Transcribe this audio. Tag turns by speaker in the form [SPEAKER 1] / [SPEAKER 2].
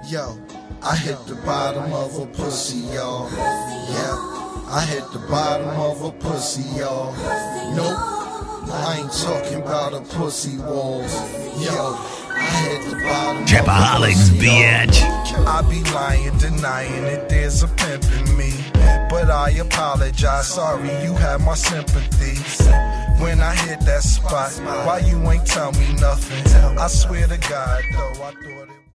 [SPEAKER 1] Yo, I hit the bottom of a pussy, y'all. Yeah, I hit the bottom of a pussy, y'all. Nope, I ain't talking about a pussy walls. Yo, I hit the bottom
[SPEAKER 2] Trapaholics,
[SPEAKER 1] of a pussy,
[SPEAKER 2] bitch.
[SPEAKER 1] I be lying, denying that there's a pimp in me, but I apologize, sorry you have my sympathy. When I hit that spot, why you ain't tell me nothing? I swear to God though, I thought it